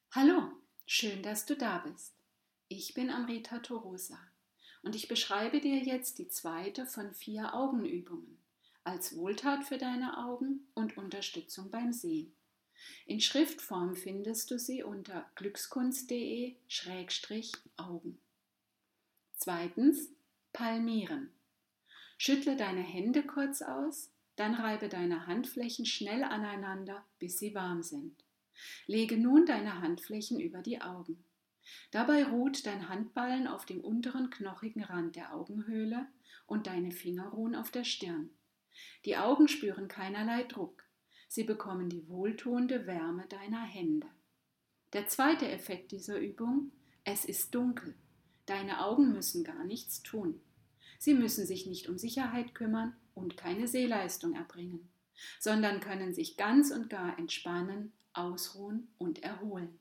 Hallo, schön, dass du da bist. Ich bin Amrita Torosa und ich beschreibe dir jetzt die zweite von 4 Augenübungen als Wohltat für deine Augen und Unterstützung beim Sehen. In Schriftform findest du sie unter glückskunst.de/Augen. Zweitens, Palmieren. Schüttle deine Hände kurz aus, dann reibe deine Handflächen schnell aneinander, bis sie warm sind. Lege nun deine Handflächen über die Augen. Dabei ruht dein Handballen auf dem unteren knochigen Rand der Augenhöhle und deine Finger ruhen auf der Stirn. Die Augen spüren keinerlei Druck. Sie bekommen die wohltuende Wärme deiner Hände. Der zweite Effekt dieser Übung: Es ist dunkel. Deine Augen müssen gar nichts tun. Sie müssen sich nicht um Sicherheit kümmern und keine Sehleistung erbringen, sondern können sich ganz und gar entspannen, ausruhen und erholen.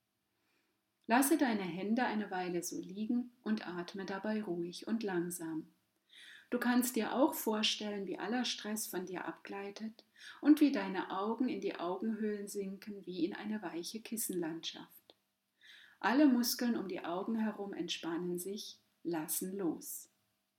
Lasse deine Hände eine Weile so liegen und atme dabei ruhig und langsam. Du kannst dir auch vorstellen, wie aller Stress von dir abgleitet und wie deine Augen in die Augenhöhlen sinken wie in eine weiche Kissenlandschaft. Alle Muskeln um die Augen herum entspannen sich, lassen los.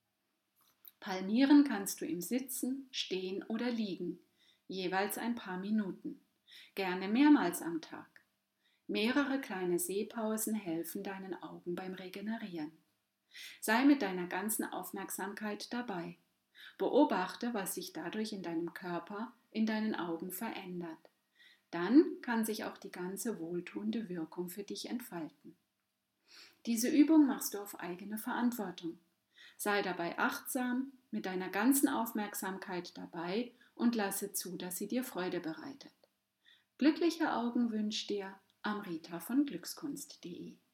Palmieren kannst du im Sitzen, Stehen oder Liegen, jeweils ein paar Minuten, gerne mehrmals am Tag. Mehrere kleine Sehpausen helfen deinen Augen beim Regenerieren. Sei mit deiner ganzen Aufmerksamkeit dabei. Beobachte, was sich dadurch in deinem Körper, in deinen Augen verändert. Dann kann sich auch die ganze wohltuende Wirkung für dich entfalten. Diese Übung machst du auf eigene Verantwortung. Sei dabei achtsam, mit deiner ganzen Aufmerksamkeit dabei und lasse zu, dass sie dir Freude bereitet. Glückliche Augen wünscht dir Amrita von glückskunst.de